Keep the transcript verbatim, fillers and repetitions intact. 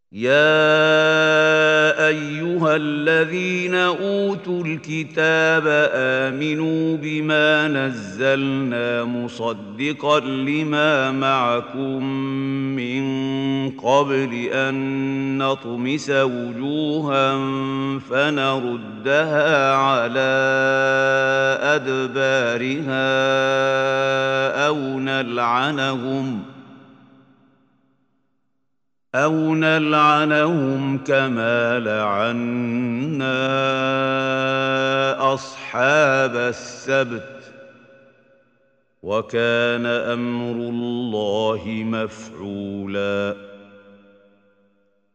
يا أيها الذين أوتوا الكتاب آمنوا بما نزلنا مصدقا لما معكم من قبل أن نطمس وجوها فنردها على أدبارها أو نلعنهم أو نلعنهم كما لعنا أصحاب السبت وكان أمر الله مفعولا